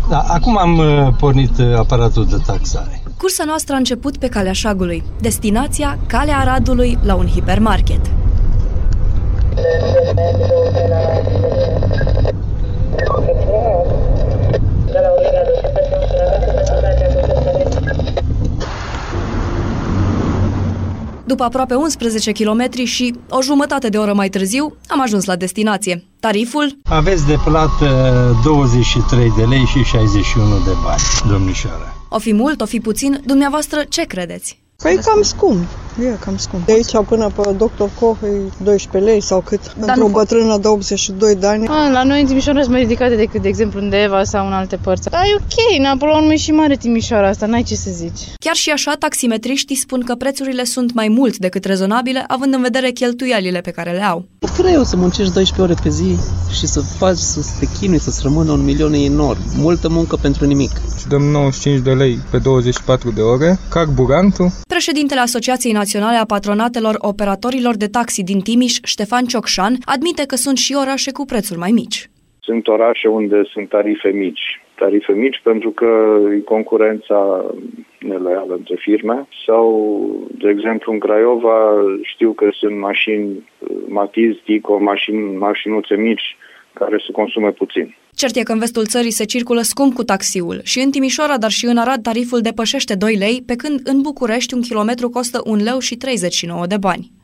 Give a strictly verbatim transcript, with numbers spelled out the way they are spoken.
Da, acum am pornit aparatul de taxare. Cursa noastră a început pe Calea Șagului. Destinația, Calea Aradului, la un hipermarket. După aproape unsprezece kilometri și o jumătate de oră mai târziu, am ajuns la destinație. Tariful? Aveți de plată douăzeci și trei de lei și șaizeci și unu de bani, domnișoară. O fi mult, o fi puțin, dumneavoastră ce credeți? Păi e cam scump, e cam scump. De aici până pe doctor Koch e doisprezece lei sau cât, dar pentru o bătrână de optzeci și doi de ani. A, la noi în Timișoara sunt mai ridicate decât, de exemplu, în Deva sau în alte părți. Dar e ok, na, până la urmă e și mare Timișoara asta, n-ai ce să zici. Chiar și așa, taximetriștii spun că prețurile sunt mai mult decât rezonabile, având în vedere cheltuielile pe care le au. E greu să muncești doisprezece ore pe zi și să faci, să te chinui, să-ți rămână un milion e enorm. Multă muncă pentru nimic. Și dăm nouăzeci și cinci de lei pe douăzeci și patru de ore, carburantul. Președintele Asociației Naționale a Patronatelor Operatorilor de Taxi din Timiș, Ștefan Ciocșan, admite că sunt și orașe cu prețuri mai mici. Sunt orașe unde sunt tarife mici. Tarife mici pentru că e concurența neloială între firme sau, de exemplu, în Craiova știu că sunt mașini Matiz, Tico, mașini, mașinuțe mici care se consume puțin. Cert e că în vestul țării se circulă scump cu taxiul și în Timișoara, dar și în Arad tariful depășește doi lei, pe când în București un kilometru costă un leu și treizeci și nouă de bani.